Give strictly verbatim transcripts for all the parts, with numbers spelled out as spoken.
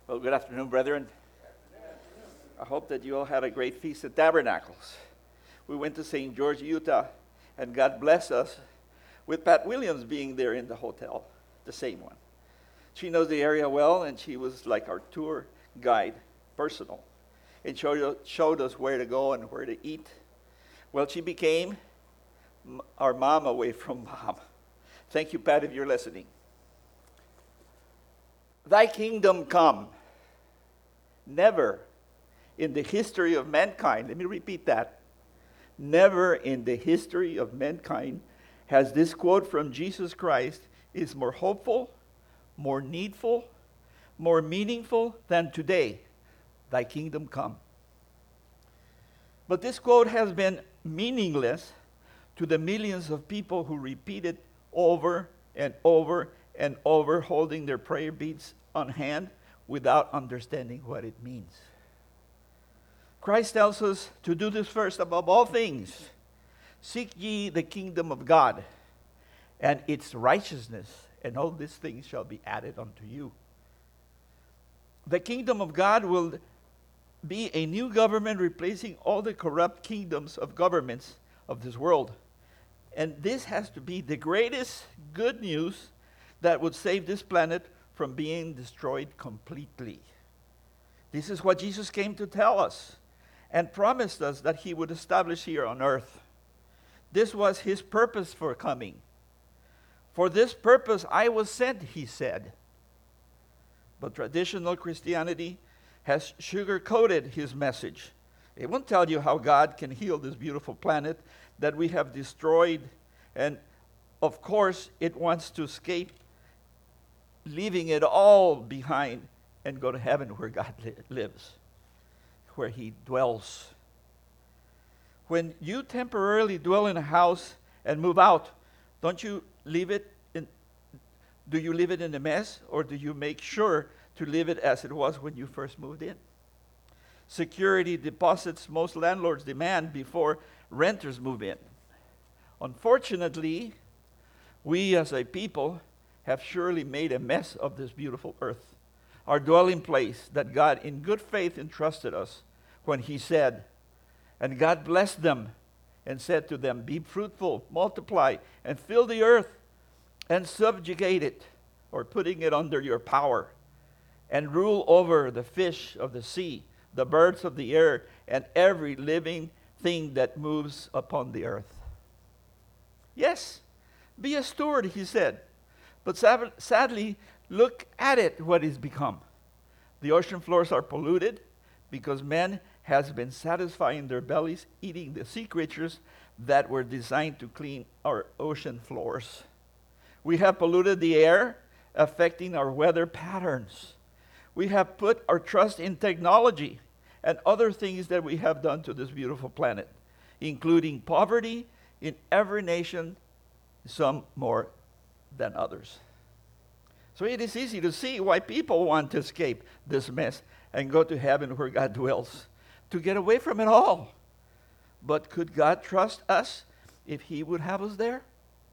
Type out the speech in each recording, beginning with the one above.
Well, good afternoon, brethren. I hope that you all had a great Feast of Tabernacles. We went to Saint George, Utah, and God bless us with Pat Williams being there in the hotel, the same one. She knows the area well, and she was like our tour guide, personal, and showed, showed us where to go and where to eat. Well, she became our mom away from mom. Thank you, Pat, if you're listening. Thy kingdom come. Never in the history of mankind, let me repeat that. Never in the history of mankind has this quote from Jesus Christ is more hopeful, more needful, more meaningful than today. Thy kingdom come. But this quote has been meaningless to the millions of people who repeat it over and over and over, holding their prayer beads on hand without understanding what it means. Christ tells us to do this first above all things. Seek ye the kingdom of God and its righteousness, and all these things shall be added unto you. The kingdom of God will be a new government replacing all the corrupt kingdoms of governments of this world. And this has to be the greatest good news that would save this planet from being destroyed completely. This is what Jesus came to tell us and promised us that he would establish here on earth. This was his purpose for coming. For this purpose I was sent, he said. But traditional Christianity has sugar-coated his message. It won't tell you how God can heal this beautiful planet that we have destroyed. And of course, it wants to escape leaving it all behind and go to heaven where God li- lives, where he dwells. When you temporarily dwell in a house and move out, don't you leave it in, do you leave it in a mess, or do you make sure to leave it as it was when you first moved in? Security deposits most landlords demand before renters move in. Unfortunately, we as a people have surely made a mess of this beautiful earth, our dwelling place that God in good faith entrusted us when he said, and God blessed them and said to them, be fruitful, multiply, and fill the earth and subjugate it, or putting it under your power, and rule over the fish of the sea, the birds of the air, and every living thing that moves upon the earth. Yes, be a steward, he said. But sad- sadly, look at it, what it's become. The ocean floors are polluted because man has been satisfying their bellies, eating the sea creatures that were designed to clean our ocean floors. We have polluted the air, affecting our weather patterns. We have put our trust in technology and other things that we have done to this beautiful planet, including poverty in every nation, some more than others. So it is easy to see why people want to escape this mess and go to heaven where God dwells, to get away from it all. But could God trust us if he would have us there?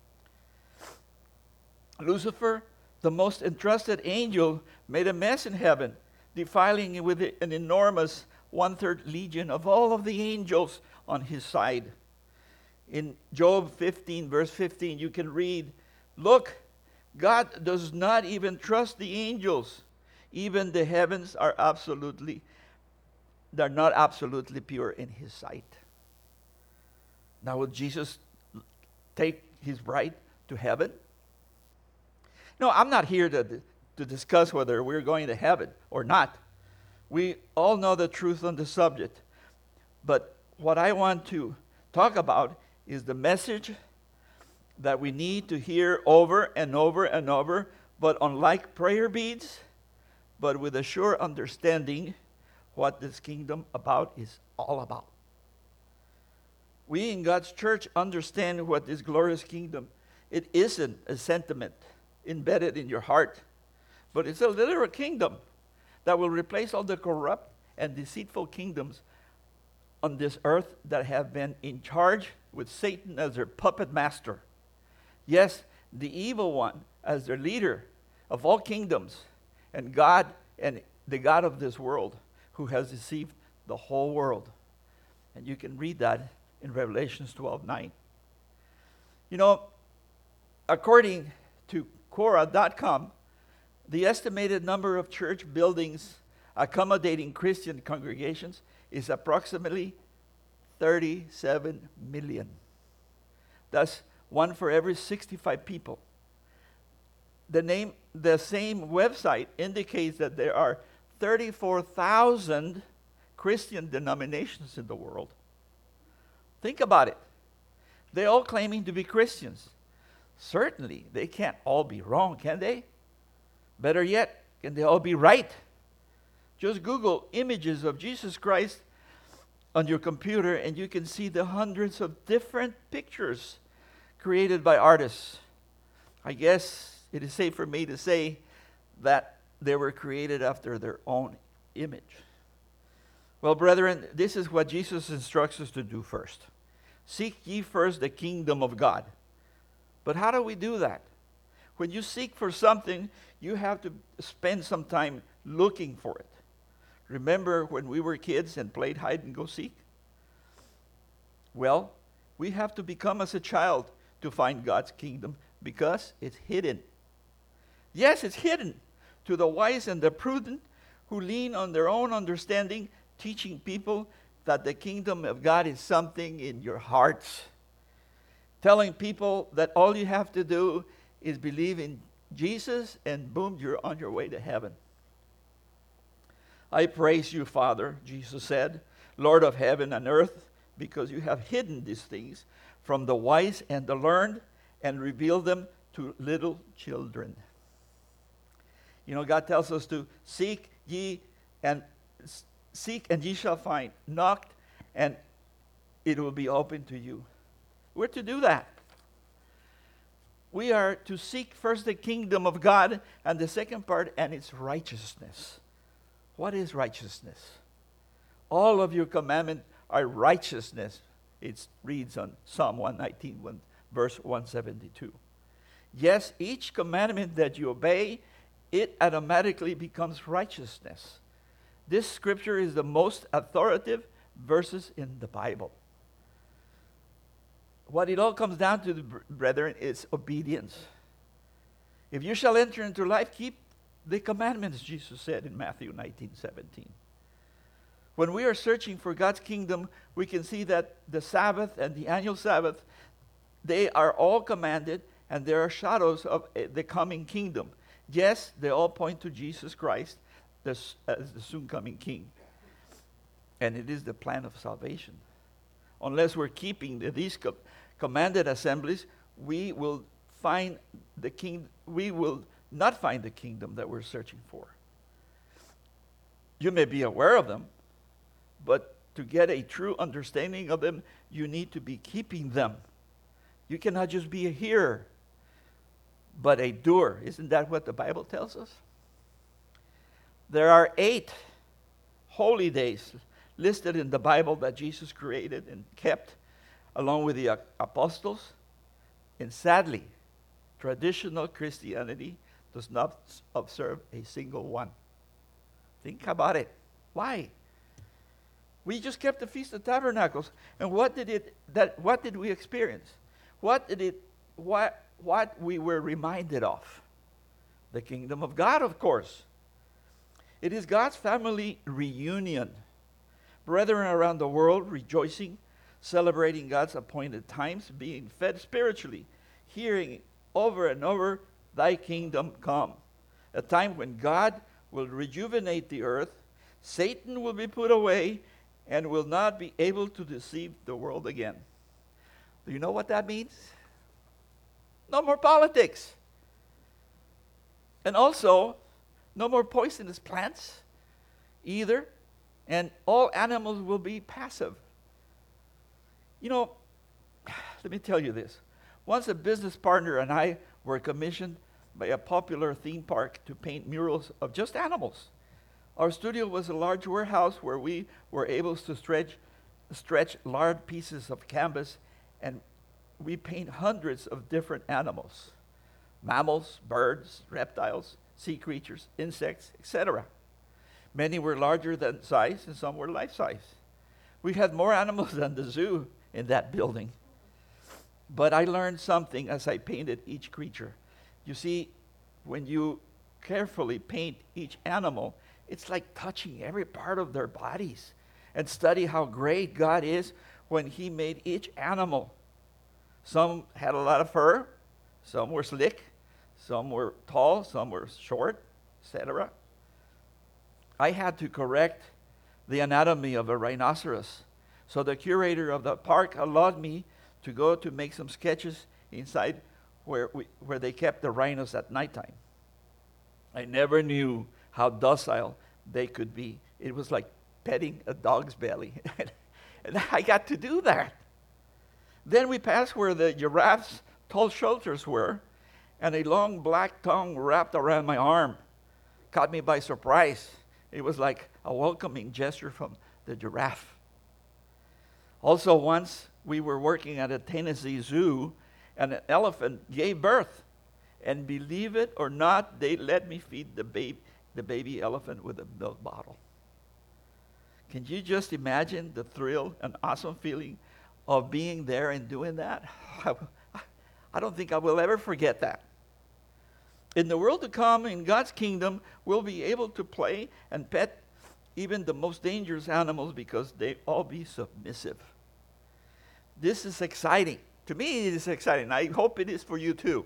Lucifer, the most entrusted angel, made a mess in heaven, defiling it with an enormous one-third legion of all of the angels on his side. In Job fifteen, verse fifteen, you can read, look, God does not even trust the angels. Even the heavens are absolutely, they're not absolutely pure in his sight. Now, will Jesus take his bride to heaven? No, I'm not here to, to discuss whether we're going to heaven or not. We all know the truth on the subject. But what I want to talk about is the message that we need to hear over and over and over, but unlike prayer beads, but with a sure understanding what this kingdom about is all about. We in God's church understand what this glorious kingdom, it isn't a sentiment embedded in your heart, but it's a literal kingdom that will replace all the corrupt and deceitful kingdoms on this earth that have been in charge with Satan as their puppet master. Yes, the evil one as their leader of all kingdoms, and God and the God of this world, who has deceived the whole world. And you can read that in Revelations twelve nine. You know, according to Quora dot com, the estimated number of church buildings accommodating Christian congregations is approximately thirty-seven million. That's one for every sixty-five people. The name, the same website indicates that there are thirty-four thousand Christian denominations in the world. Think about it. They're all claiming to be Christians. Certainly, they can't all be wrong, can they? Better yet, can they all be right? Just Google images of Jesus Christ on your computer and you can see the hundreds of different pictures created by artists. I guess it is safe for me to say that they were created after their own image. Well, brethren, this is what Jesus instructs us to do first. Seek ye first the kingdom of God. But how do we do that? When you seek for something, you have to spend some time looking for it. Remember when we were kids and played hide and go seek? Well, we have to become as a child to find God's kingdom because it's hidden. Yes, it's hidden to the wise and the prudent who lean on their own understanding, teaching people that the kingdom of God is something in your hearts. Telling people that all you have to do is believe in Jesus and boom, you're on your way to heaven. I praise you, Father, Jesus said, Lord of heaven and earth, because you have hidden these things from the wise and the learned and revealed them to little children. You know, God tells us to seek ye and seek and ye shall find. Knock and it will be open to you. We're to do that. We are to seek first the kingdom of God and the second part, and its righteousness. What is righteousness? All of your commandments are righteousness. It reads on Psalm one nineteen, one, verse one seventy-two. Yes, each commandment that you obey, it automatically becomes righteousness. This scripture is the most authoritative verses in the Bible. What it all comes down to, brethren, is obedience. If you shall enter into life, keep the commandments, Jesus said in Matthew nineteen seventeen. When we are searching for God's kingdom, we can see that the Sabbath and the annual Sabbath, they are all commanded, and there are shadows of the coming kingdom. Yes, they all point to Jesus Christ as the soon-coming King. And it is the plan of salvation. Unless we're keeping these co- commanded assemblies, we will find the king. We will not find the kingdom that we're searching for. You may be aware of them, but to get a true understanding of them, you need to be keeping them. You cannot just be a hearer, but a doer. Isn't that what the Bible tells us? There are eight holy days listed in the Bible that Jesus created and kept along with the apostles. And sadly, traditional Christianity does not observe a single one. Think about it. Why? We just kept the Feast of Tabernacles. And what did it that what did we experience? What did it what what we were reminded of? The kingdom of God, of course. It is God's family reunion. Brethren around the world rejoicing, celebrating God's appointed times, being fed spiritually, hearing over and over, thy kingdom come. A time when God will rejuvenate the earth, Satan will be put away, and will not be able to deceive the world again. Do you know what that means? No more politics. And also, no more poisonous plants either. And all animals will be passive. You know, let me tell you this. Once a business partner and I were commissioned by a popular theme park to paint murals of just animals. Our studio was a large warehouse where we were able to stretch, stretch large pieces of canvas, and we paint hundreds of different animals. Mammals, birds, reptiles, sea creatures, insects, et cetera. Many were larger than size, and some were life size. We had more animals than the zoo in that building. But I learned something as I painted each creature. You see, when you carefully paint each animal, it's like touching every part of their bodies and study how great God is when he made each animal. Some had a lot of fur, some were slick, some were tall, some were short, et cetera. I had to correct the anatomy of a rhinoceros. So the curator of the park allowed me to go to make some sketches inside where we, where they kept the rhinos at nighttime. I never knew how docile they could be. It was like petting a dog's belly. And I got to do that. Then we passed where the giraffe's tall shoulders were, and a long black tongue wrapped around my arm. Caught me by surprise. It was like a welcoming gesture from the giraffe. Also, once we were working at a Tennessee zoo, and an elephant gave birth. And believe it or not, they let me feed the baby, the baby elephant with a milk bottle. Can you just imagine the thrill and awesome feeling of being there and doing that? I don't think I will ever forget that. In the world to come, in God's kingdom, we'll be able to play and pet even the most dangerous animals because they all be submissive. This is exciting. To me, it is exciting. I hope it is for you too.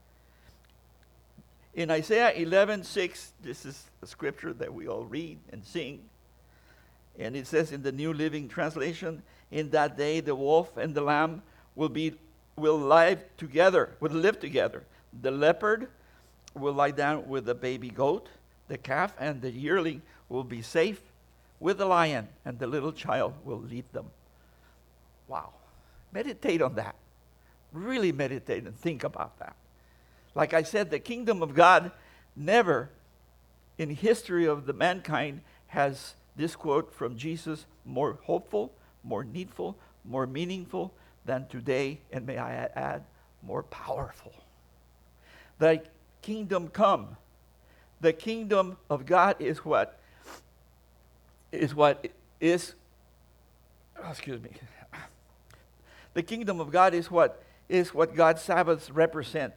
In Isaiah eleven six, this is a scripture that we all read and sing. And it says in the New Living Translation, in that day the wolf and the lamb will be will live together, will live together. The leopard will lie down with the baby goat. The calf and the yearling will be safe with the lion, and the little child will lead them. Wow. Meditate on that. Really meditate and think about that. Like I said, the kingdom of God never in history of the mankind has this quote from Jesus more hopeful, more needful, more meaningful than today, and may I add, more powerful. Thy kingdom come. The kingdom of God is what is what is oh, excuse me. The kingdom of God is what is what God's Sabbaths represent.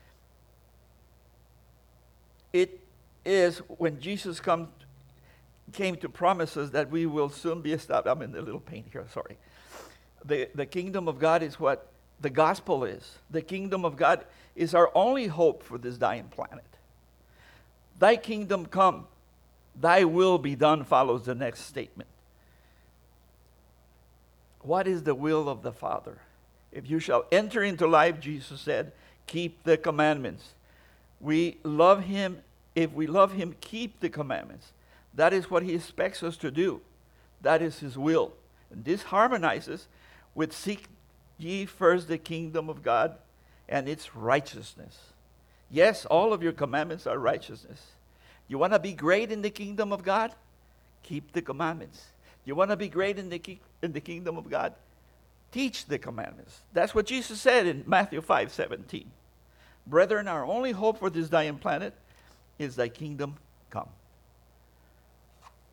It is when Jesus come, came to promise us that we will soon be established. I'm in a little pain here, sorry. The, the kingdom of God is what the gospel is. The kingdom of God is our only hope for this dying planet. Thy kingdom come, thy will be done follows the next statement. What is the will of the Father? If you shall enter into life, Jesus said, keep the commandments. We love him. If we love him, keep the commandments. That is what he expects us to do. That is his will. And this harmonizes with seek ye first the kingdom of God and its righteousness. Yes, all of your commandments are righteousness. You want to be great in the kingdom of God? Keep the commandments. You want to be great in the, ki- in the kingdom of God? Teach the commandments. That's what Jesus said in Matthew five seventeen. Brethren, our only hope for this dying planet is thy kingdom come.